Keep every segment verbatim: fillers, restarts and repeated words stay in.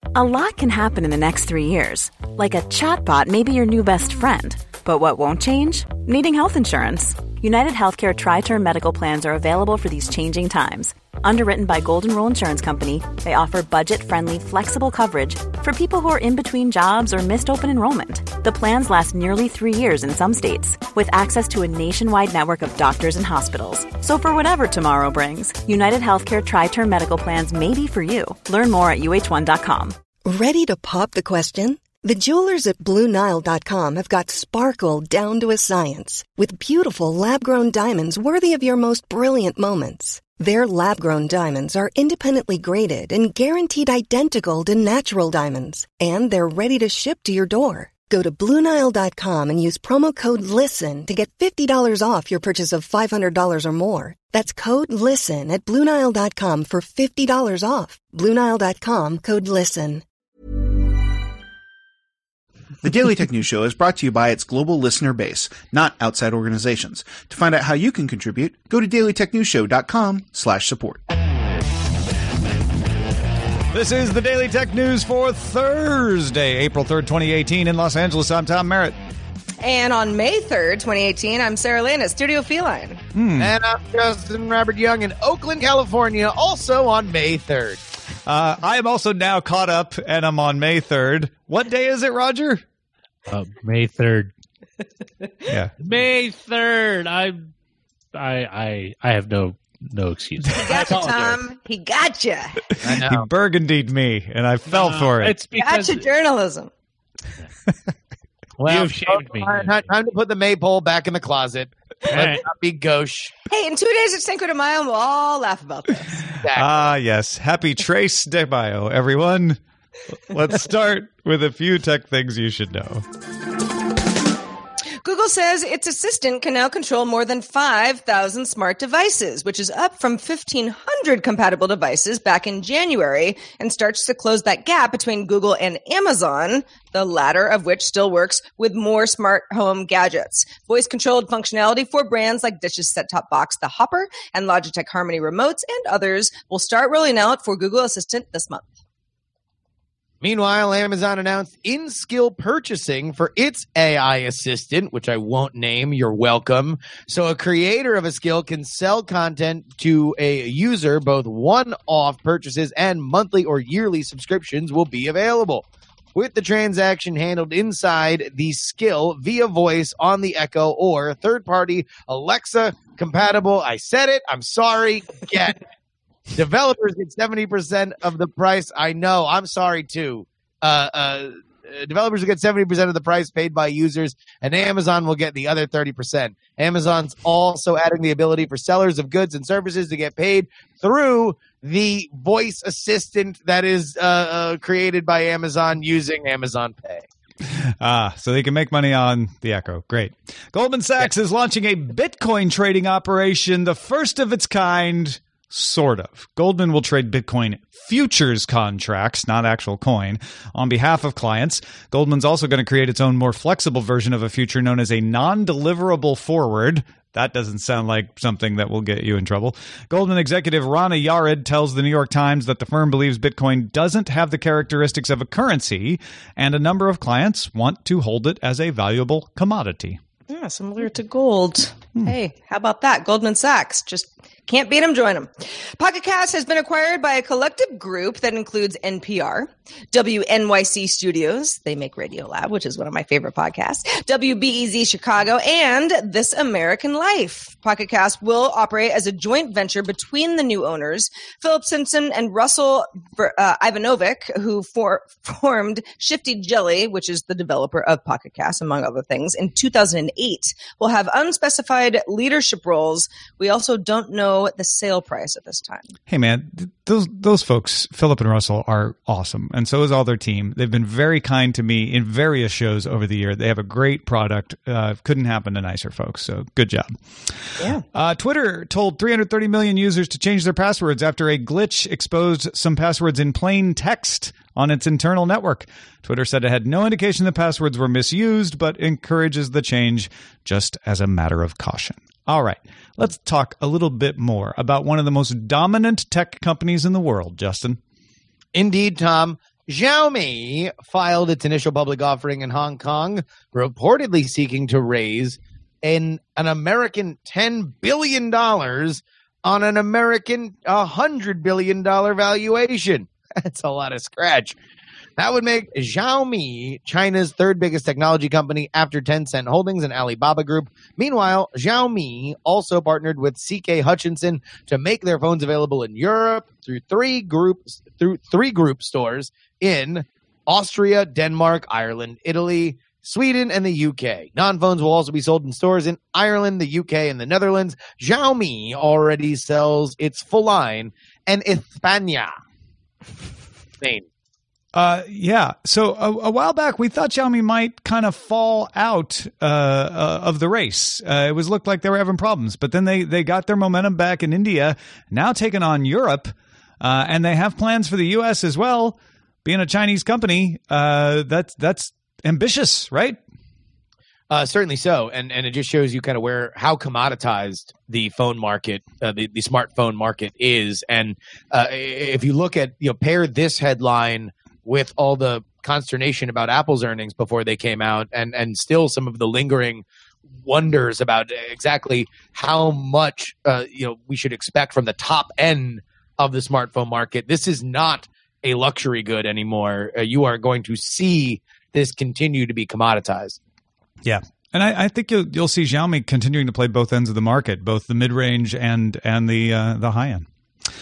A lot can happen in the next three years. Like a chatbot may be your new best friend. But what won't change? Needing health insurance. United Healthcare Tri-Term Medical Plans are available for these changing times. Underwritten by Golden Rule Insurance Company, they offer budget-friendly, flexible coverage for people who are in between jobs or missed open enrollment. The plans last nearly three years in some states, with access to a nationwide network of doctors and hospitals. So for whatever tomorrow brings, United Healthcare Tri-Term Medical Plans may be for you. Learn more at U H one dot com. Ready to pop the question? The jewelers at Blue Nile dot com have got sparkle down to a science with beautiful lab-grown diamonds worthy of your most brilliant moments. Their lab-grown diamonds are independently graded and guaranteed identical to natural diamonds, and they're ready to ship to your door. Go to Blue Nile dot com and use promo code LISTEN to get fifty dollars off your purchase of five hundred dollars or more. That's code LISTEN at Blue Nile dot com for fifty dollars off. Blue Nile dot com, code LISTEN. The Daily Tech News Show is brought to you by its global listener base, not outside organizations. To find out how you can contribute, go to daily tech news show dot com slash support. This is the Daily Tech News for Thursday, April third, twenty eighteen. In Los Angeles, I'm Tom Merritt. And on May third, twenty eighteen, I'm Sarah Lane at Studio Feline. Hmm. And I'm Justin Robert Young in Oakland, California, also on May third. Uh, I am also now caught up, and I'm on May third. What day is it, Roger? Uh, May third. Yeah, May third. I, I, I, I have no no excuse. He got you, Tom. He got you. I know. He burgundied me, and I fell no, for it. It's because gotcha journalism. Well, you've shamed me. Time, time to put the maypole back in the closet. Let's Right. not be gauche. Hey, in two days at Cinco de Mayo, and we'll all laugh about this. Exactly. Ah, yes. Happy Trace de Mayo, everyone. Let's start with a few tech things you should know. Google says its assistant can now control more than five thousand smart devices, which is up from fifteen hundred compatible devices back in January, and starts to close that gap between Google and Amazon, the latter of which still works with more smart home gadgets. Voice-controlled functionality for brands like Dish's set-top box, the Hopper, and Logitech Harmony remotes, and others will start rolling out for Google Assistant this month. Meanwhile, Amazon announced in-skill purchasing for its A I assistant, which I won't name. You're welcome. So a creator of a skill can sell content to a user. Both one-off purchases and monthly or yearly subscriptions will be available, with the transaction handled inside the skill via voice on the Echo or third-party Alexa compatible. I said it. I'm sorry. Get Developers get seventy percent of the price. I know. I'm sorry, too. Uh, uh, developers will get seventy percent of the price paid by users, and Amazon will get the other thirty percent. Amazon's also adding the ability for sellers of goods and services to get paid through the voice assistant that is uh, uh, created by Amazon using Amazon Pay. Ah, so they can make money on the Echo. Great. Goldman Sachs is launching a Bitcoin trading operation, the first of its kind. Sort of. Goldman will trade Bitcoin futures contracts, not actual coin, on behalf of clients. Goldman's also going to create its own more flexible version of a future known as a non-deliverable forward. That doesn't sound like something that will get you in trouble. Goldman executive Rana Yared tells the New York Times that the firm believes Bitcoin doesn't have the characteristics of a currency, and a number of clients want to hold it as a valuable commodity. Yeah, similar to gold. Hmm. Hey, how about that? Goldman Sachs. Just can't beat them, join them. Pocket Cast has been acquired by a collective group that includes N P R, W N Y C Studios, they make Radiolab, which is one of my favorite podcasts, W B E Z Chicago, and This American Life. Pocket Cast will operate as a joint venture between the new owners, Philip Simpson and Russell uh, Ivanovic, who for, formed Shifty Jelly, which is the developer of Pocket Cast, among other things, in two thousand eight. Will have unspecified leadership roles. We also don't know the sale price at this time. Hey, man, th- those those folks, Philip and Russell, are awesome. And so is all their team. They've been very kind to me in various shows over the year. They have a great product. Uh, couldn't happen to nicer folks. So good job. Yeah. Uh, Twitter told three hundred thirty million users to change their passwords after a glitch exposed some passwords in plain text on its internal network. Twitter said it had no indication the passwords were misused, but encourages the change just as a matter of caution. All right, let's talk a little bit more about one of the most dominant tech companies in the world, Justin. Indeed, Tom. Xiaomi filed its initial public offering in Hong Kong, reportedly seeking to raise an, an American ten billion dollars on an American one hundred billion dollars valuation. That's a lot of scratch. That would make Xiaomi China's third biggest technology company after Tencent Holdings and Alibaba Group. Meanwhile, Xiaomi also partnered with C K Hutchinson to make their phones available in Europe through three groups through three group stores in Austria, Denmark, Ireland, Italy, Sweden, and the U K. Non-phones will also be sold in stores in Ireland, the U K, and the Netherlands. Xiaomi already sells its full line in España, Spain. Uh, yeah. So a, a while back, we thought Xiaomi might kind of fall out uh, uh, of the race. Uh, it was looked like they were having problems, but then they they got their momentum back in India, now taking on Europe, uh, and they have plans for the U S as well. Being a Chinese company, uh, that's that's ambitious, right? Uh, certainly so, and and it just shows you kind of where how commoditized the phone market, uh, the the smartphone market is, and uh, if you look at you know pair this headline with all the consternation about Apple's earnings before they came out, and and still some of the lingering wonders about exactly how much uh, you know we should expect from the top end of the smartphone market. This is not a luxury good anymore. Uh, you are going to see this continue to be commoditized. Yeah. And I, I think you'll you'll see Xiaomi continuing to play both ends of the market, both the mid-range and and the uh, the high end.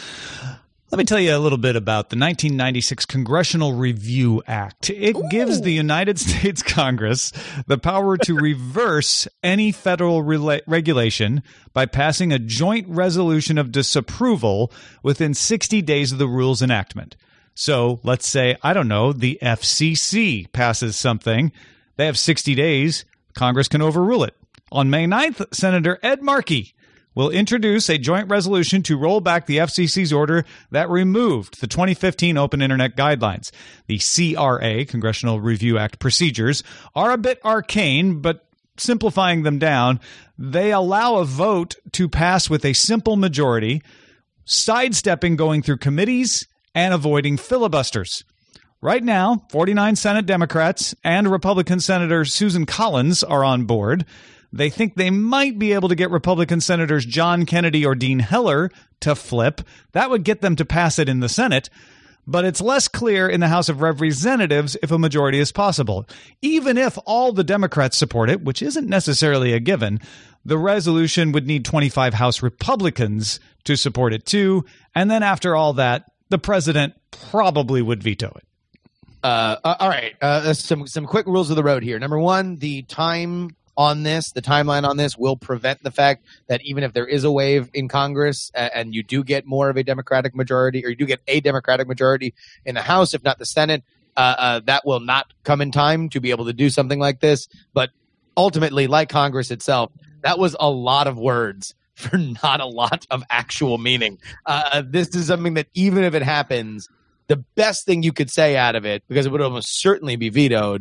Let me tell you a little bit about the nineteen ninety-six Congressional Review Act. It Ooh. gives the United States Congress the power to reverse any federal rela- regulation by passing a joint resolution of disapproval within sixty days of the rule's enactment. So let's say, I don't know, the F C C passes something. They have sixty days. Congress can overrule it. On May ninth, Senator Ed Markey will introduce a joint resolution to roll back the F C C's order that removed the twenty fifteen Open Internet Guidelines. The C R A, Congressional Review Act procedures, are a bit arcane, but simplifying them down, they allow a vote to pass with a simple majority, sidestepping going through committees and avoiding filibusters. Right now, forty-nine Senate Democrats and Republican Senator Susan Collins are on board. They think they might be able to get Republican Senators John Kennedy or Dean Heller to flip. That would get them to pass it in the Senate. But it's less clear in the House of Representatives if a majority is possible. Even if all the Democrats support it, which isn't necessarily a given, the resolution would need twenty-five House Republicans to support it too. And then after all that, the president probably would veto it. Uh, all right. Uh, some some quick rules of the road here. Number one, the time on this, the timeline on this will prevent the fact that even if there is a wave in Congress uh, and you do get more of a Democratic majority, or you do get a Democratic majority in the House, if not the Senate, uh, uh, that will not come in time to be able to do something like this. But ultimately, like Congress itself, that was a lot of words for not a lot of actual meaning. Uh, this is something that even if it happens, the best thing you could say out of it, because it would almost certainly be vetoed,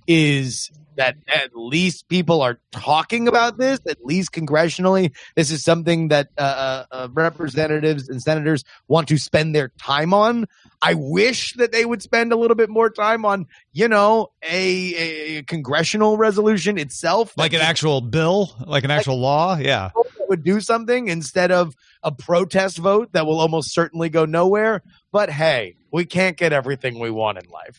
is that at least people are talking about this, at least congressionally. This is something that uh, uh, representatives and senators want to spend their time on. I wish that they would spend a little bit more time on, you know, a, a congressional resolution itself. Like an actual bill, like an actual like, law. Yeah. Would do something instead of a protest vote that will almost certainly go nowhere. But hey, we can't get everything we want in life.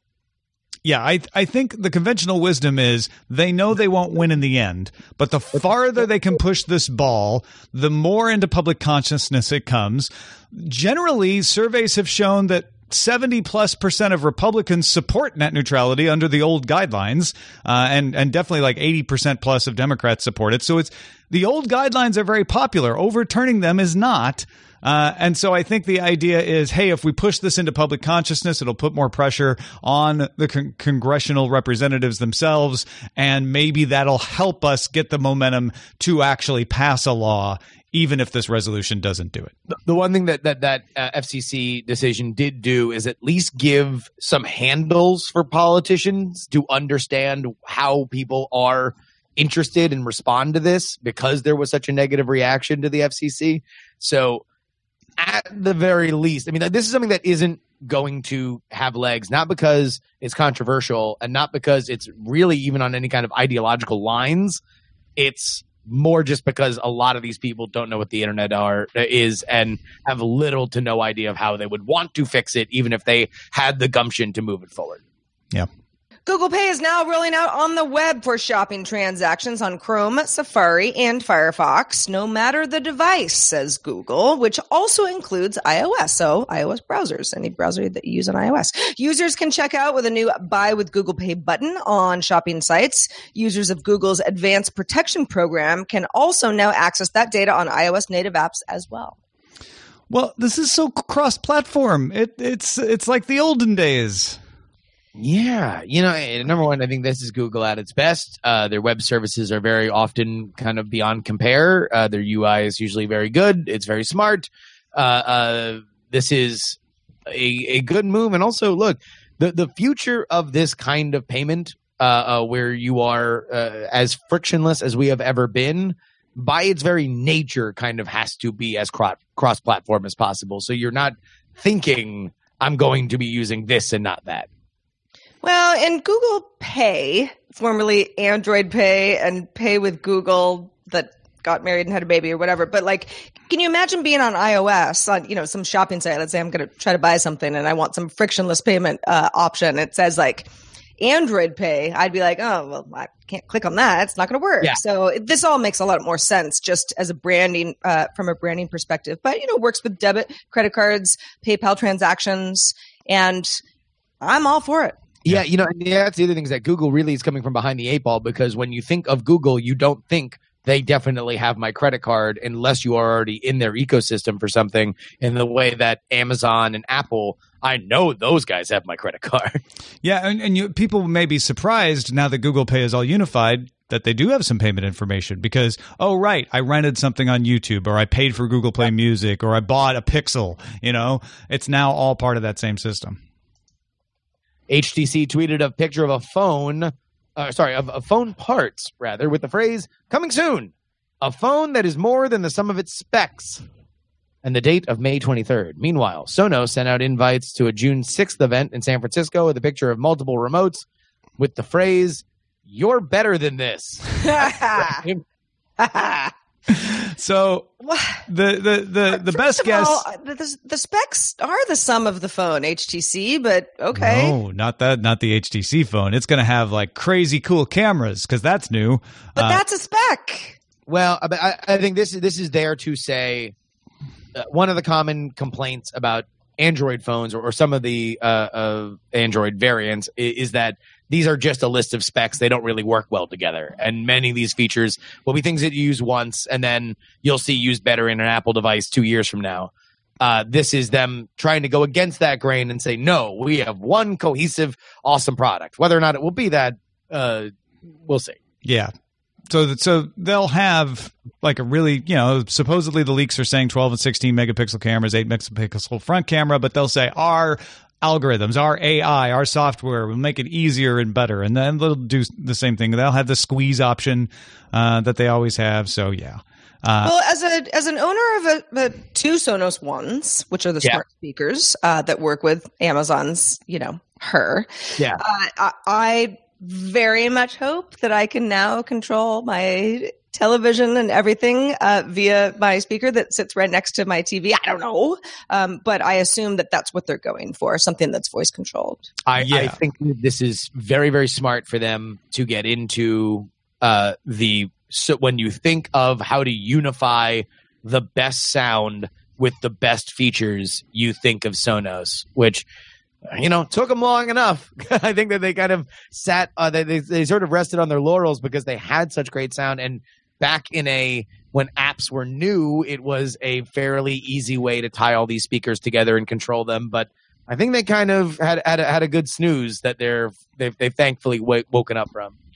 Yeah, I I think the conventional wisdom is they know they won't win in the end, but the farther they can push this ball, the more into public consciousness it comes. Generally, surveys have shown that seventy plus percent of Republicans support net neutrality under the old guidelines, uh, and and definitely like eighty percent plus of Democrats support it. So it's the old guidelines are very popular. Overturning them is not. Uh, and so I think the idea is, hey, if we push this into public consciousness, it'll put more pressure on the con- congressional representatives themselves, and maybe that'll help us get the momentum to actually pass a law, even if this resolution doesn't do it. The one thing that that, that uh, F C C decision did do is at least give some handles for politicians to understand how people are interested and respond to this, because there was such a negative reaction to the F C C. So at the very least, I mean, this is something that isn't going to have legs, not because it's controversial and not because it's really even on any kind of ideological lines. It's more just because a lot of these people don't know what the internet are is and have little to no idea of how they would want to fix it, even if they had the gumption to move it forward. Yeah. Google Pay is now rolling out on the web for shopping transactions on Chrome, Safari, and Firefox, no matter the device, says Google, which also includes iOS, so iOS browsers, any browser that you use on iOS. Users can check out with a new Buy with Google Pay button on shopping sites. Users of Google's Advanced Protection Program can also now access that data on iOS native apps as well. Well, this is so cross-platform. It, it's it's like the olden days. Yeah, you know, number one, I think this is Google at its best. Uh, their web services are very often kind of beyond compare. Uh, their U I is usually very good. It's very smart. Uh, uh, this is a, a good move. And also, look, the, the future of this kind of payment uh, uh, where you are uh, as frictionless as we have ever been, by its very nature, kind of has to be as cro- cross-platform as possible. So you're not thinking, I'm going to be using this and not that. Well, in Google Pay, formerly Android Pay and Pay with Google that got married and had a baby or whatever, but like, can you imagine being on iOS on, you know, some shopping site? Let's say I'm going to try to buy something and I want some frictionless payment uh, option. It says like Android Pay. I'd be like, oh, well, I can't click on that. It's not going to work. Yeah. So it, this all makes a lot more sense just as a branding, uh, from a branding perspective, but, you know, works with debit, credit cards, PayPal transactions, and I'm all for it. Yeah, you know, and that's the other thing is that Google really is coming from behind the eight ball, because when you think of Google, you don't think they definitely have my credit card unless you are already in their ecosystem for something, in the way that Amazon and Apple, I know those guys have my credit card. Yeah, and, and you, people may be surprised now that Google Pay is all unified that they do have some payment information because, oh, right, I rented something on YouTube, or I paid for Google Play Music, or I bought a Pixel. You know, it's now all part of that same system. H T C tweeted a picture of a phone, uh, sorry, of, of phone parts, rather, with the phrase, coming soon, a phone that is more than the sum of its specs, and the date of May twenty-third. Meanwhile, Sonos sent out invites to a June sixth event in San Francisco with a picture of multiple remotes with the phrase, you're better than this. So the the the, the best guess, all, the, the specs are the sum of the phone, H T C, but okay. No, not that, not the H T C phone. It's going to have like crazy cool cameras because that's new. But uh, that's a spec. Well, I, I think this is this is there to say uh, one of the common complaints about Android phones or, or some of the uh, uh, Android variants is, is that these are just a list of specs. They don't really work well together. And many of these features will be things that you use once and then you'll see used better in an Apple device two years from now. Uh, this is them trying to go against that grain and say, no, we have one cohesive, awesome product. Whether or not it will be that, uh, we'll see. Yeah. So that, so they'll have like a really, you know, supposedly the leaks are saying twelve and sixteen megapixel cameras, eight megapixel front camera, but they'll say our algorithms, our A I, our software will make it easier and better. And then they'll do the same thing. They'll have the squeeze option uh, that they always have. So, yeah. Uh, well, as a as an owner of a, a two Sonos Ones, which are the yeah. smart speakers uh, that work with Amazon's, you know, her, yeah, uh, I, I very much hope that I can now control my television and everything uh, via my speaker that sits right next to my T V. I don't know, um, but I assume that that's what they're going for, something that's voice controlled. I, yeah. I think this is very, very smart for them to get into uh, the so when you think of how to unify the best sound with the best features, you think of Sonos, which, you know, took them long enough. I think that they kind of sat, uh, they, they they sort of rested on their laurels because they had such great sound. And back in a, when apps were new, it was a fairly easy way to tie all these speakers together and control them. But I think they kind of had had a, had a good snooze that they're they've, they've thankfully w- woken up from.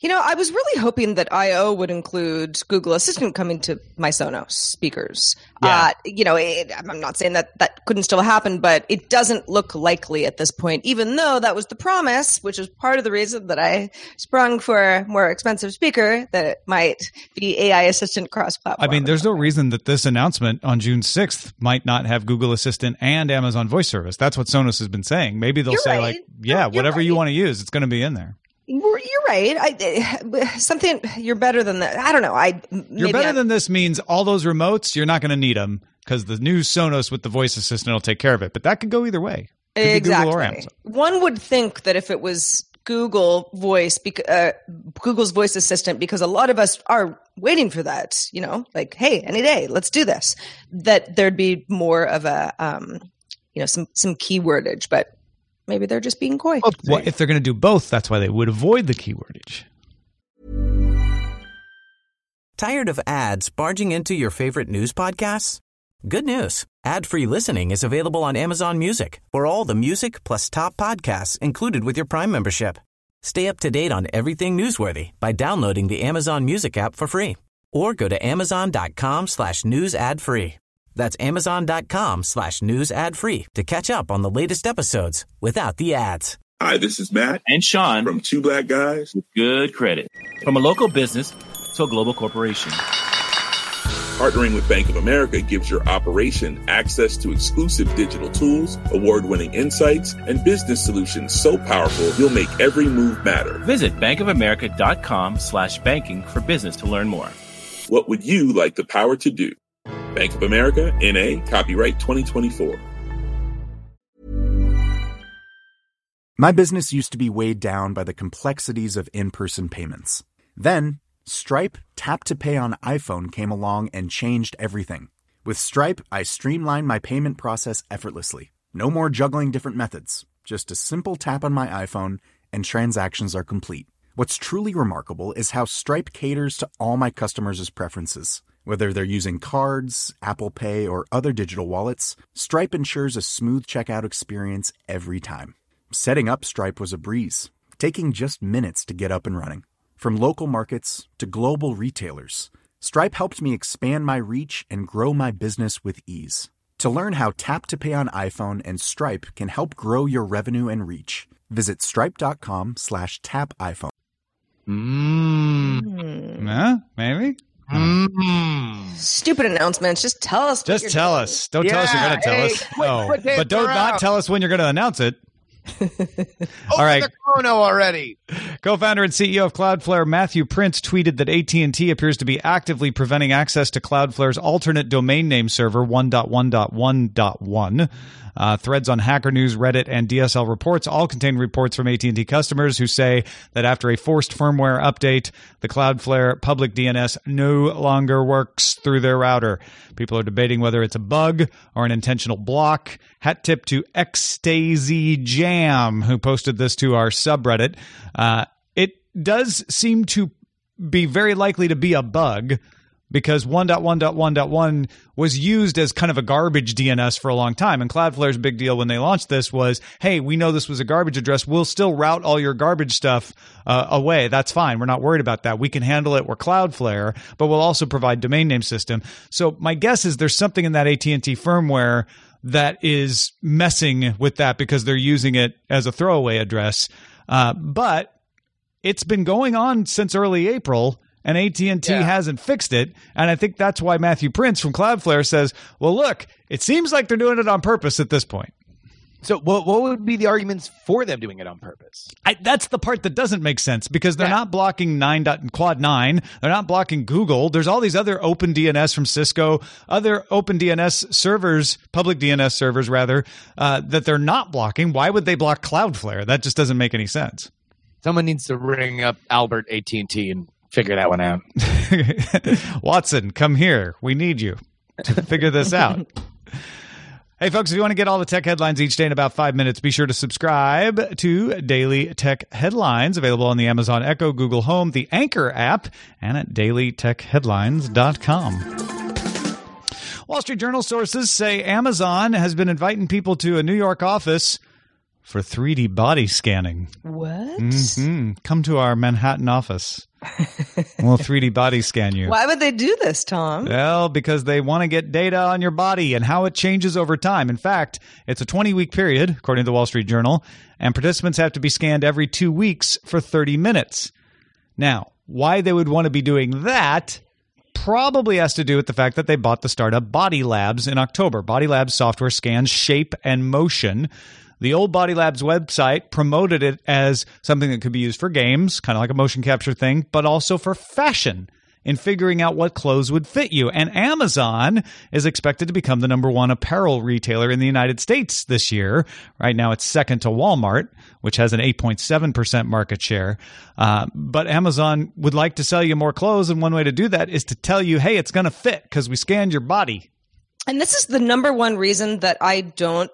You know, I was really hoping that I O would include Google Assistant coming to my Sonos speakers. Yeah. Uh, you know, it, I'm not saying that that couldn't still happen, but it doesn't look likely at this point, even though that was the promise, which is part of the reason that I sprung for a more expensive speaker that might be A I Assistant cross-platform. I mean, there's no reason that this announcement on June sixth might not have Google Assistant and Amazon Voice Service. That's what Sonos has been saying. Maybe they'll You're say, right. like, yeah, You're whatever right. you want to use, it's going to be in there. You're you're right. I, something you're better than that. I don't know. I You're maybe better I'm- than this means all those remotes, you're not going to need them because the new Sonos with the voice assistant will take care of it. But that could go either way. Could be exactly. Google or Amazon. One would think that if it was Google Voice, bec- uh, Google's voice assistant, because a lot of us are waiting for that. You know, like, hey, any day, let's do this. That there'd be more of a, um, you know, some some keywordage, but. Maybe they're just being coy. Well, if they're going to do both, that's why they would avoid the keywordage. Tired of ads barging into your favorite news podcasts? Good news. Ad-free listening is available on Amazon Music for all the music plus top podcasts included with your Prime membership. Stay up to date on everything newsworthy by downloading the Amazon Music app for free or go to amazon.com slash news ad free. That's amazon.com slash news ad free to catch up on the latest episodes without the ads. Hi, this is Matt and Sean from Two Black Guys with Good Credit. From a local business to a global corporation. Partnering with Bank of America gives your operation access to exclusive digital tools, award-winning insights, and business solutions so powerful you'll make every move matter. Visit bankofamerica.com slash banking for business to learn more. What would you like the power to do? Bank of America, N A, copyright twenty twenty-four. My business used to be weighed down by the complexities of in-person payments. Then, Stripe Tap to Pay on iPhone came along and changed everything. With Stripe, I streamlined my payment process effortlessly. No more juggling different methods. Just a simple tap on my iPhone and transactions are complete. What's truly remarkable is how Stripe caters to all my customers' preferences. Whether they're using cards, Apple Pay, or other digital wallets, Stripe ensures a smooth checkout experience every time. Setting up Stripe was a breeze, taking just minutes to get up and running. From local markets to global retailers, Stripe helped me expand my reach and grow my business with ease. To learn how Tap to Pay on iPhone and Stripe can help grow your revenue and reach, visit stripe.com slash tap iPhone. Mm. Huh? Maybe? Mm. Stupid announcements. Just tell us. what Just you're tell doing. us. Don't tell us you're Yeah, going to tell hey, us. quit- no. quit dancing But don't not around. tell us when you're going to announce it. All right. the chrono already. Co-founder and C E O of Cloudflare, Matthew Prince, tweeted that A T and T appears to be actively preventing access to Cloudflare's alternate domain name server one dot one dot one dot one. Uh, threads on Hacker News, Reddit, and D S L Reports all contain reports from A T and T customers who say that after a forced firmware update, the Cloudflare public D N S no longer works through their router. People are debating whether it's a bug or an intentional block. Hat tip to Ecstasy Jam, who posted this to our subreddit. Uh, it does seem to be very likely to be a bug, because one dot one dot one dot one was used as kind of a garbage D N S for a long time. And Cloudflare's big deal when they launched this was, hey, we know this was a garbage address. We'll still route all your garbage stuff uh, away. That's fine. We're not worried about that. We can handle it. We're Cloudflare, but we'll also provide domain name system. So my guess is there's something in that A T and T firmware that is messing with that because they're using it as a throwaway address. Uh, but it's been going on since early April, and A T and T Yeah. hasn't fixed it. And I think that's why Matthew Prince from Cloudflare says, well, look, it seems like they're doing it on purpose at this point. So what, what would be the arguments for them doing it on purpose? I, that's the part that doesn't make sense, because they're Yeah. not blocking nine dot, quad nine. They're not blocking Google. There's all these other open D N S from Cisco, other open D N S servers, public D N S servers rather, uh, that they're not blocking. Why would they block Cloudflare? That just doesn't make any sense. Someone needs to ring up Albert A T and T and figure that one out. Watson, come here. We need you to figure this out. Hey, folks, if you want to get all the tech headlines each day in about five minutes, be sure to subscribe to Daily Tech Headlines, available on the Amazon Echo, Google Home, the Anchor app, and at daily tech headlines dot com. Wall Street Journal sources say Amazon has been inviting people to a New York office for three D body scanning. What? Mm-hmm. Come to our Manhattan office. We'll three D body scan you. Why would they do this, Tom? Well, because they want to get data on your body and how it changes over time. In fact, it's a twenty-week period, according to the Wall Street Journal, and participants have to be scanned every two weeks for thirty minutes. Now, why they would want to be doing that probably has to do with the fact that they bought the startup Body Labs in October. Body Labs software scans shape and motion. The old Body Labs website promoted it as something that could be used for games, kind of like a motion capture thing, but also for fashion in figuring out what clothes would fit you. And Amazon is expected to become the number one apparel retailer in the United States this year. Right now, it's second to Walmart, which has an eight point seven percent market share. Uh, but Amazon would like to sell you more clothes, and one way to do that is to tell you, hey, it's going to fit because we scanned your body. And this is the number one reason that I don't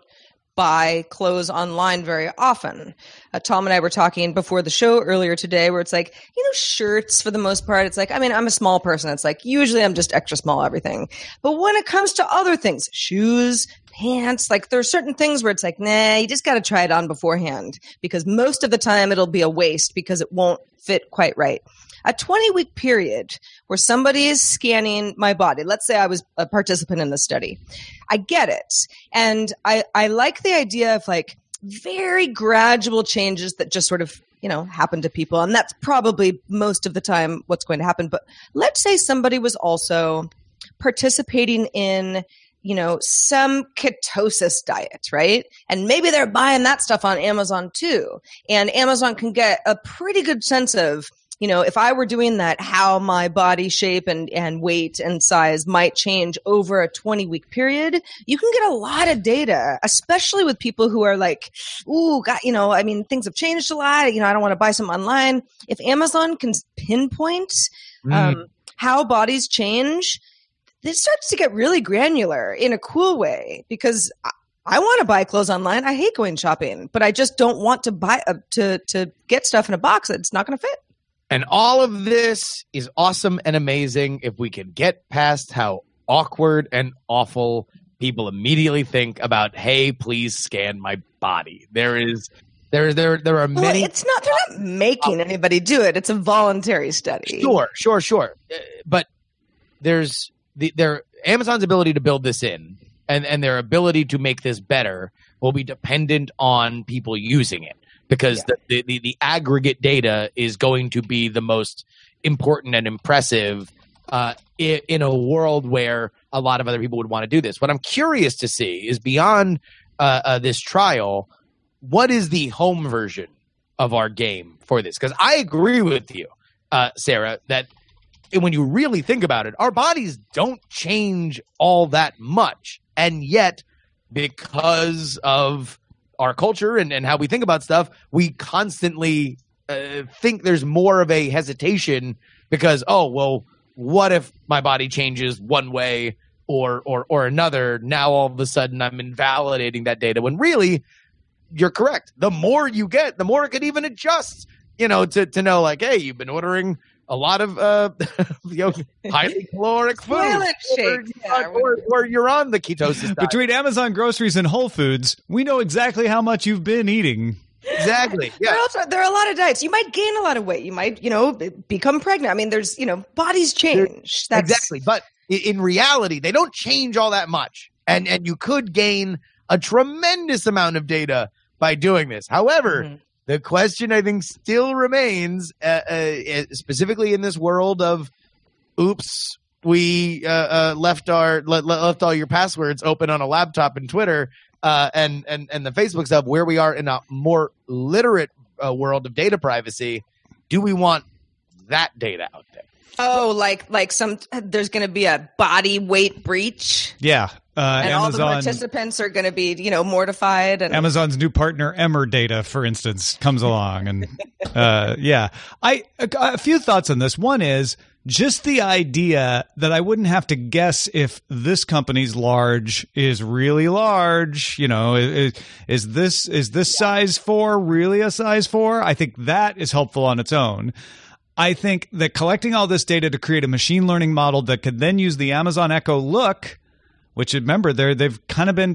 buy clothes online very often. Uh, Tom and I were talking before the show earlier today where it's like, you know, shirts for the most part, it's like, I mean, I'm a small person. It's like, usually I'm just extra small everything. But when it comes to other things, shoes, pants, like there are certain things where it's like, nah, you just got to try it on beforehand because most of the time it'll be a waste because it won't fit quite right. A twenty-week period where somebody is scanning my body. Let's say I was a participant in the study. I get it. And I, I like the idea of like very gradual changes that just sort of, you know, happen to people. And that's probably most of the time what's going to happen. But let's say somebody was also participating in, you know, some ketosis diet, right? And maybe they're buying that stuff on Amazon too. And Amazon can get a pretty good sense of, you know, if I were doing that, how my body shape and, and weight and size might change over a twenty-week period, you can get a lot of data, especially with people who are like, ooh, God, you know, I mean, things have changed a lot. You know, I don't want to buy some online. If Amazon can pinpoint mm. um, how bodies change, this starts to get really granular in a cool way because I, I want to buy clothes online. I hate going shopping, but I just don't want to buy uh, to to get stuff in a box that's not going to fit. And all of this is awesome and amazing if we can get past how awkward and awful people immediately think about, hey, please scan my body. There is, there, there, there are well, many. It's not, they're not making anybody do it. It's a voluntary study. Sure, sure, sure. Uh, but there's the, their Amazon's ability to build this in and, and their ability to make this better will be dependent on people using it. Because yeah. the, the, the aggregate data is going to be the most important and impressive uh, in, in a world where a lot of other people would want to do this. What I'm curious to see is beyond uh, uh, this trial, what is the home version of our game for this? Because I agree with you, uh, Sarah, that when you really think about it, our bodies don't change all that much. And yet, because of our culture and, and how we think about stuff, we constantly uh, think there's more of a hesitation because, oh, well, what if my body changes one way or or or another? Now all of a sudden I'm invalidating that data when really you're correct. The more you get, the more it could even adjust, you know, to, to know like, hey, you've been ordering a lot of uh, you know, highly caloric food, Toilet or, shake, yeah. or, or you're on the ketosis diet. Between Amazon groceries and Whole Foods, we know exactly how much you've been eating. Exactly. Yeah. There are, also, there are a lot of diets. You might gain a lot of weight. You might, you know, become pregnant. I mean, there's, you know, bodies change. That's... Exactly. But in reality, they don't change all that much. And and you could gain a tremendous amount of data by doing this. However, mm-hmm. the question, I think, still remains, uh, uh, specifically in this world of, oops, we uh, uh, left our le- left all your passwords open on a laptop and Twitter uh, and, and, and the Facebook stuff, where we are in a more literate uh, world of data privacy. Do we want that data out there? Oh, like like some there's going to be a body weight breach. Yeah. Uh, and Amazon, all the participants are going to be, you know, mortified. And Amazon's new partner, Emmer Data, for instance, comes along. And uh, yeah, I a, a few thoughts on this. One is just the idea that I wouldn't have to guess if this company's large is really large. You know, is, is this is this size four really a size four? I think that is helpful on its own. I think that collecting all this data to create a machine learning model that could then use the Amazon Echo Look, which remember, they're, they've kind of been just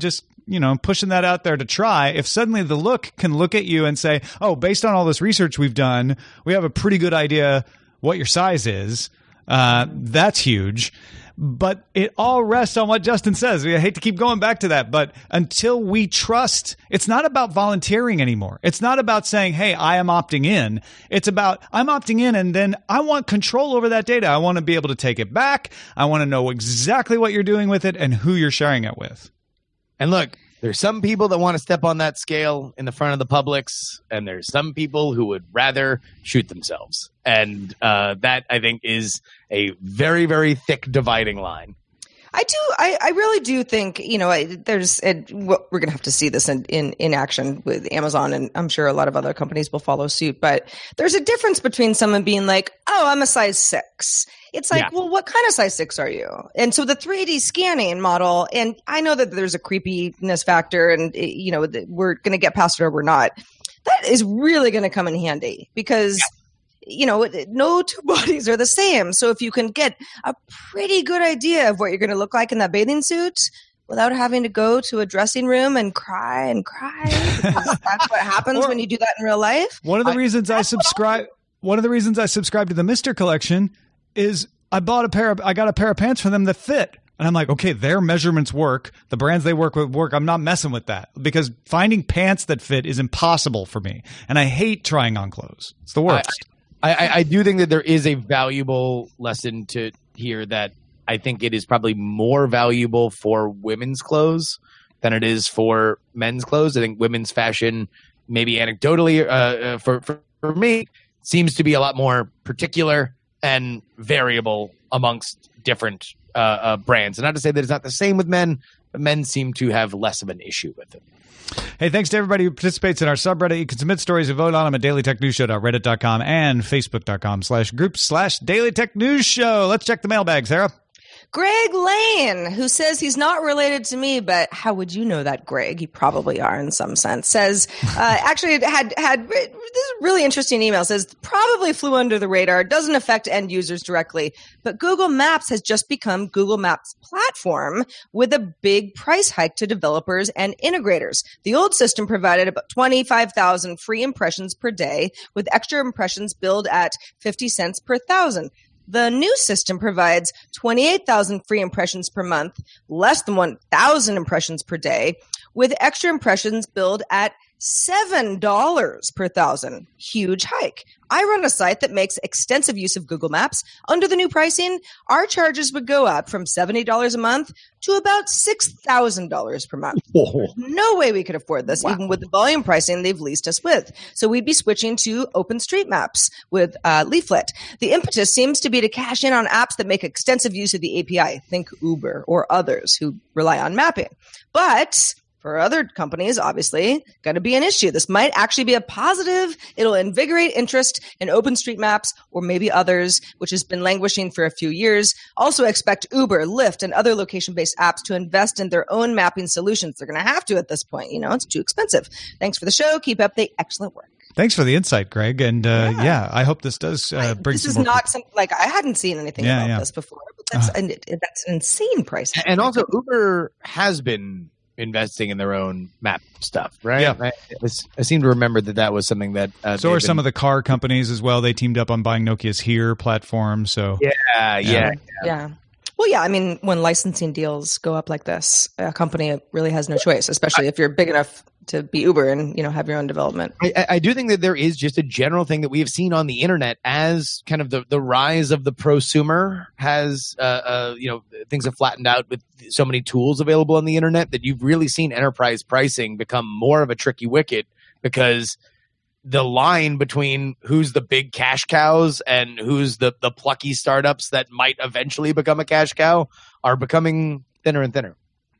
you know, pushing that out there to try, if suddenly the Look can look at you and say, oh, based on all this research we've done, we have a pretty good idea what your size is, uh, that's huge. But it all rests on what Justin says. I hate to keep going back to that, but until we trust, it's not about volunteering anymore. It's not about saying, hey, I am opting in. It's about I'm opting in, and then I want control over that data. I want to be able to take it back. I want to know exactly what you're doing with it and who you're sharing it with. And look, there's some people that want to step on that scale in the front of the Publix, and there's some people who would rather shoot themselves. And uh, that, I think, is a very, very thick dividing line. I do. I, I really do think, you know, I, there's, it, we're going to have to see this in, in, in action with Amazon, and I'm sure a lot of other companies will follow suit. But there's a difference between someone being like, oh, I'm a size six. It's like, yeah. well, what kind of size six are you? And so the three D scanning model, and I know that there's a creepiness factor, and, you know, we're going to get past it or we're not. That is really going to come in handy because yeah. you know, no two bodies are the same. So if you can get a pretty good idea of what you're going to look like in that bathing suit without having to go to a dressing room and cry and cry, because that's what happens or, when you do that in real life. One of the I, reasons I subscribe, one of the reasons I subscribe to the Mister Collection is I bought a pair of, I got a pair of pants for them that fit. And I'm like, okay, their measurements work. The brands they work with work. I'm not messing with that because finding pants that fit is impossible for me. And I hate trying on clothes. It's the worst. I, I, I do think that there is a valuable lesson to hear that I think it is probably more valuable for women's clothes than it is for men's clothes. I think women's fashion, maybe anecdotally, uh, for, for, for me, seems to be a lot more particular and variable amongst different uh, uh, brands. And not to say that it's not the same with men, but men seem to have less of an issue with it. Hey, thanks to everybody who participates in our subreddit. You can submit stories and vote on them at daily tech news show dot reddit dot com and facebook.com slash group slash daily tech news show. Let's check the mailbag, Sarah. Greg Lane, who says he's not related to me, but how would you know that, Greg? You probably are in some sense. Says, uh, actually had, had, this is a really interesting email. Says, probably flew under the radar, doesn't affect end users directly, but Google Maps has just become Google Maps platform with a big price hike to developers and integrators. The old system provided about twenty-five thousand free impressions per day with extra impressions billed at fifty cents per thousand. The new system provides twenty-eight thousand free impressions per month, less than one thousand impressions per day, with extra impressions billed at seven dollars per thousand. Huge hike. I run a site that makes extensive use of Google Maps. Under the new pricing, our charges would go up from seventy dollars a month to about six thousand dollars per month. Oh. No way we could afford this, wow. even with the volume pricing they've leased us with. So we'd be switching to OpenStreetMaps with uh, Leaflet. The impetus seems to be to cash in on apps that make extensive use of the A P I. Think Uber or others who rely on mapping. But for other companies, obviously, going to be an issue. This might actually be a positive. It'll invigorate interest in OpenStreetMaps or maybe others, which has been languishing for a few years. Also expect Uber, Lyft, and other location-based apps to invest in their own mapping solutions. They're going to have to at this point. You know, it's too expensive. Thanks for the show. Keep up the excellent work. Thanks for the insight, Greg. And uh, yeah. yeah, I hope this does uh, bring this some is more not people. some, like I hadn't seen anything yeah, about yeah. this before. But that's, uh, an, that's an insane price. And also, Uber has been investing in their own map stuff, right? Yeah. I, I seem to remember that that was something that uh, so are been... some of the car companies as well. They teamed up on buying Nokia's Here platform. So yeah, yeah, yeah. yeah. Well, yeah. I mean, when licensing deals go up like this, a company really has no choice, especially if you're big enough to be Uber and, you know, have your own development. I, I do think that there is just a general thing that we have seen on the internet as kind of the, the rise of the prosumer has, uh, uh, you know, things have flattened out with so many tools available on the internet that you've really seen enterprise pricing become more of a tricky wicket because the line between who's the big cash cows and who's the, the plucky startups that might eventually become a cash cow are becoming thinner and thinner.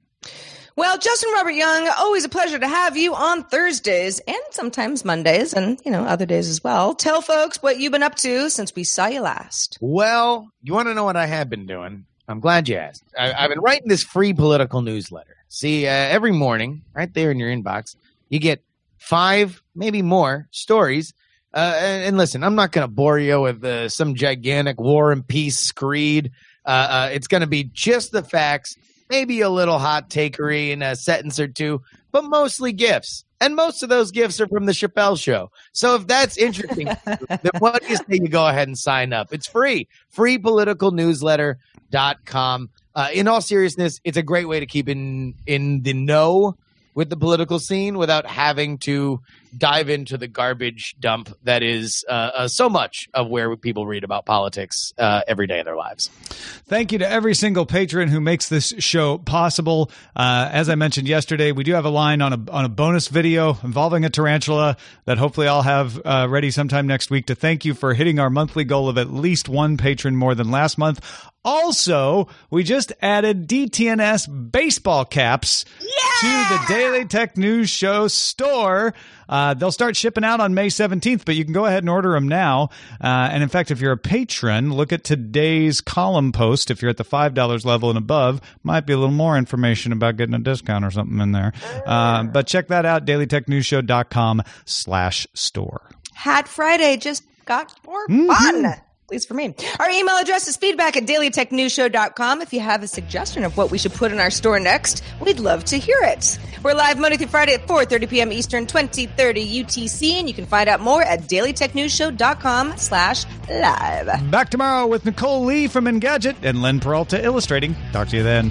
Well, Justin Robert Young, always a pleasure to have you on Thursdays and sometimes Mondays and, you know, other days as well. Tell folks what you've been up to since we saw you last. Well, you want to know what I have been doing? I'm glad you asked. I, I've been writing this free political newsletter. See, uh, every morning, right there in your inbox, you get five, maybe more, stories. Uh, and, and listen, I'm not going to bore you with uh, some gigantic war and peace screed. Uh, uh, it's going to be just the facts maybe a little hot takery in a sentence or two, but mostly gifts. And most of those gifts are from the Chappelle Show. So if that's interesting, then what do you say you go ahead and sign up? It's free. free political newsletter dot com. Uh, in all seriousness, it's a great way to keep in, in the know with the political scene without having to dive into the garbage dump that is uh, uh, so much of where people read about politics uh, every day of their lives. Thank you to every single patron who makes this show possible. Uh, as I mentioned yesterday, we do have a line on a on a bonus video involving a tarantula that hopefully I'll have uh, ready sometime next week to thank you for hitting our monthly goal of at least one patron more than last month. Also, we just added D T N S baseball caps yeah! to the Daily Tech News Show store. Uh, they'll start shipping out on May seventeenth, but you can go ahead and order them now. Uh, and in fact, if you're a patron, look at today's column post. If you're at the five dollars level and above, might be a little more information about getting a discount or something in there. Uh, but check that out, daily tech news show dot com slash store. Hat Friday just got more Mm-hmm. fun. At least for me. Our email address is feedback at daily tech news show dot com. If you have a suggestion of what we should put in our store next, we'd love to hear it. We're live Monday through Friday at four thirty p.m. Eastern, twenty thirty U T C, and you can find out more at daily tech news show dot com slash live. Back tomorrow with Nicole Lee from Engadget and Len Peralta illustrating. Talk to you then.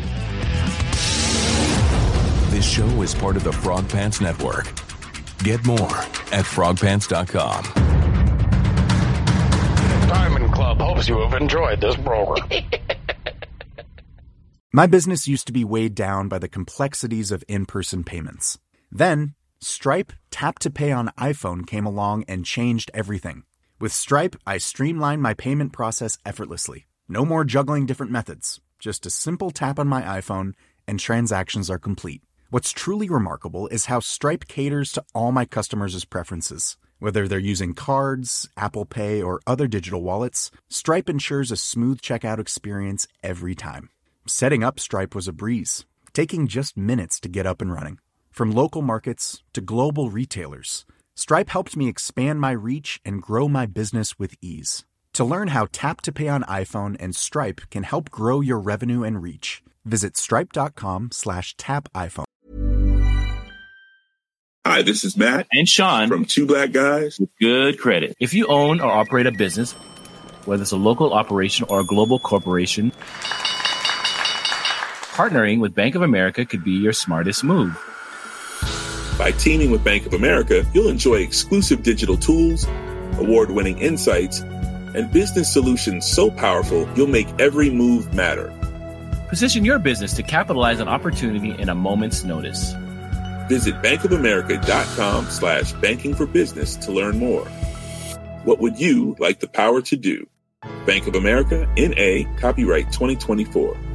This show is part of the Frog Pants Network. Get more at frog pants dot com. Diamond Club hopes you have enjoyed this program. My business used to be weighed down by the complexities of in-person payments. Then, Stripe Tap to Pay on iPhone came along and changed everything. With Stripe, I streamlined my payment process effortlessly. No more juggling different methods. Just a simple tap on my iPhone and transactions are complete. What's truly remarkable is how Stripe caters to all my customers' preferences. Whether they're using cards, Apple Pay, or other digital wallets, Stripe ensures a smooth checkout experience every time. Setting up Stripe was a breeze, taking just minutes to get up and running. From local markets to global retailers, Stripe helped me expand my reach and grow my business with ease. To learn how Tap to Pay on iPhone and Stripe can help grow your revenue and reach, visit stripe.com slash tap iPhone. Hi, this is Matt and Sean from Two Black Guys with Good Credit. If you own or operate a business, whether it's a local operation or a global corporation, partnering with Bank of America could be your smartest move. By teaming with Bank of America, you'll enjoy exclusive digital tools, award-winning insights, and business solutions so powerful you'll make every move matter. Position your business to capitalize on opportunity in a moment's notice. Visit bankofamerica.com slash banking for business to learn more. What would you like the power to do? Bank of America, N A, copyright twenty twenty-four.